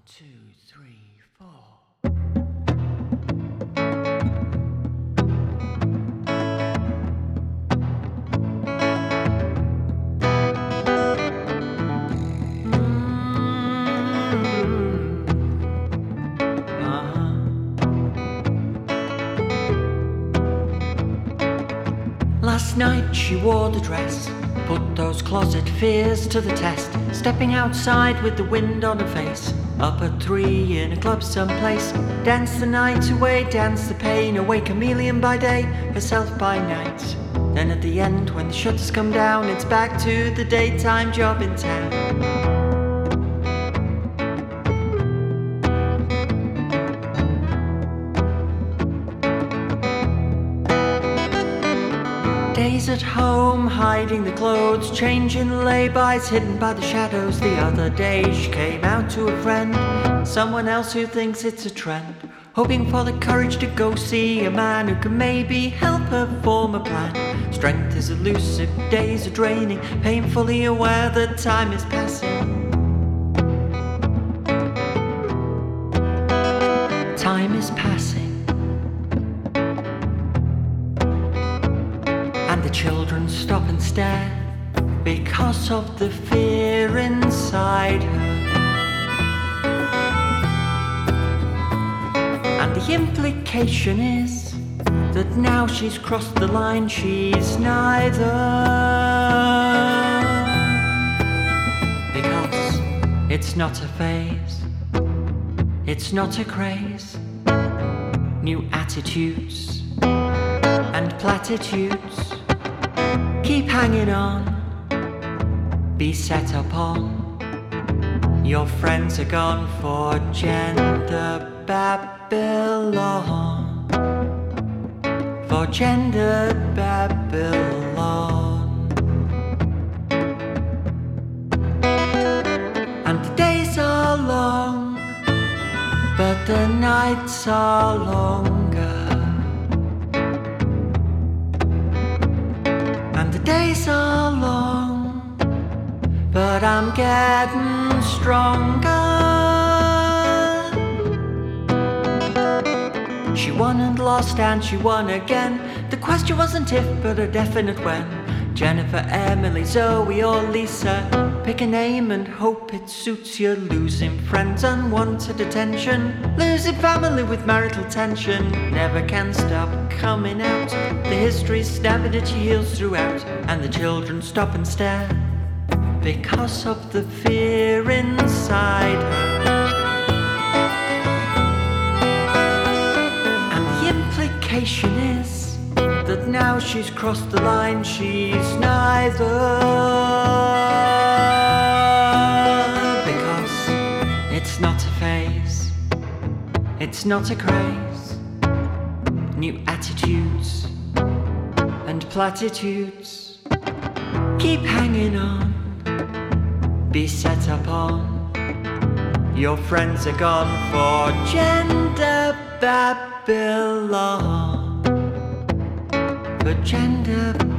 2, 3, 4. Last night she wore the dress, put those closet fears to the test, stepping outside with the wind on her face, up at 3 in a club someplace, dance the night away, dance the pain away, chameleon by day, herself by night. Then at the end when the shutters come down, it's back to the daytime job in town. Days at home, hiding the clothes, changing laybys, hidden by the shadows. The other day she came out to a friend, someone else who thinks it's a trend, hoping for the courage to go see a man who can maybe help her form a plan. Strength is elusive, days are draining, painfully aware that time is passing. Time is passing. And the children stop and stare because of the fear inside her. And the implication is that now she's crossed the line, she's neither. Because it's not a phase, it's not a craze. New attitudes and platitudes keep hanging on, be set upon. Your friends are gone for gender Babylon, for gender Babylon. And the days are long, but the nights are longer. The days are long, but I'm getting stronger. She won and lost and she won again. The question wasn't if, but a definite when. Jennifer, Emily, Zoe or Lisa, pick a name and hope it suits you. Losing friends, unwanted attention, losing family with marital tension, never can stop coming out. The history's stabbing at your heels throughout, and the children stop and stare because of the fear inside her. And the implication is that now she's crossed the line, she's neither. Because it's not a phase, it's not a craze. New attitudes and platitudes keep hanging on, be set upon. Your friends are gone for gender Babylon, for gender